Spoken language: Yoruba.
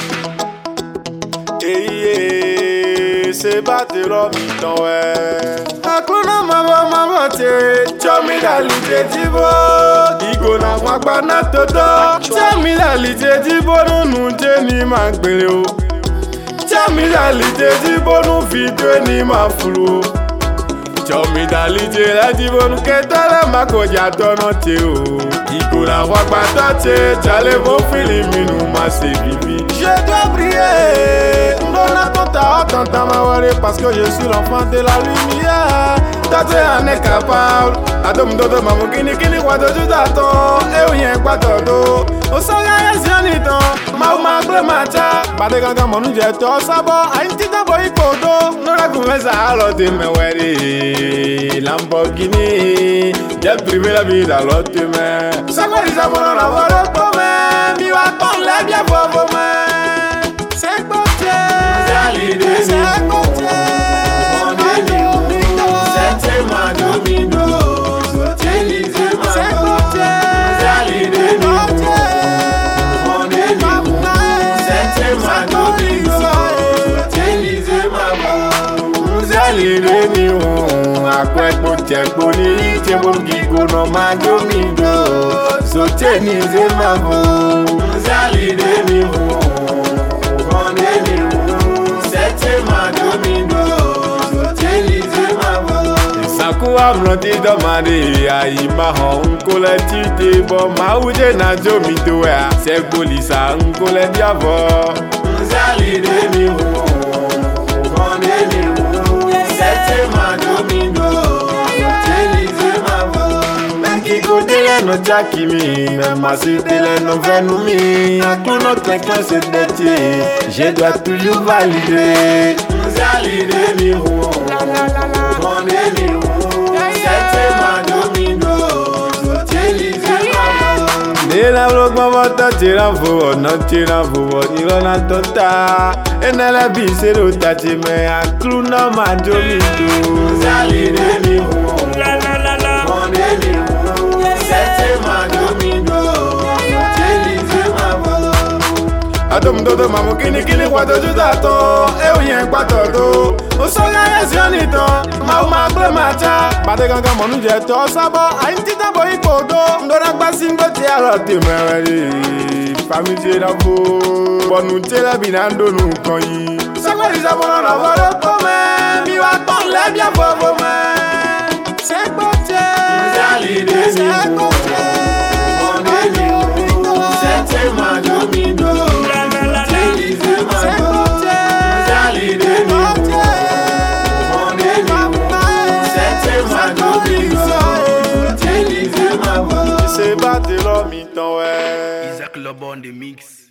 C'est battre mi ton ouais. Akuna mama te, chomi la lite dibo. Igo na wakba na toto. Chomi la lite dibo nu te ni magbele o. Chomi la lite dibo nu video ni mafulu. Chomi la lite la dibo nu ketala makoja dono te o. Igo na wakba te, chale vo filimi nu ma se vivi. Je dois prier. T'entends ma worry parce que je suis l'enfant de la lumière. T'as un est capable. Adam dodo mamu kini kwa doju daton. E oyen kwa todo. O soga yesionito. Ma gle macha. Bade ganga monu jeto sabo. Aintita boy kodo. Nora kumeza alote me worry. Lamborghini. Jet privé la vie dans l'autre main. Sakwa isa mono na voro kome. Mi wa ton le bien bobo me. Sakuwa mloti domande aima unkole tite bo mauje na jomi doya segbolisa unkole diavo nzali de mi ho konde mi ho sete ma domindo telize ma vo meki kodele no jakimi même si tele no venumi à tout notre classe d'été je dois toujours valider nzali de mi ho konde mi ho. Nela vlog mavata tira vuo, non tira vuo, irona tota. E nella bisero taci me a cluna majomito. Zali de mi vuo, la la la la. Monde mi vuo, sette majomito. Telize ma vuo. Adam dodo mamu kini kwa doju daton. E oyen kwa todo. O soga yesionito. Ma gle macha. Bade ganga monu jeto sabo. Aintita boy kodo. Ndora gbasingo ti alote mewere. Famille la vo. Bonu tela binando nu kan yi. Sakwa isa mono na voro kome. Mi wa ton le bien bobo me. C'est bote. Nzali de mi ho. Onde mi ho. Sete ma domindo. Telize ma vo. Nzali de mi ho. Onde mi ho. Sete ma domindo. Telize ma vo. C'est battre l'homme mi ton ouais. Isaac Lobon de Mix.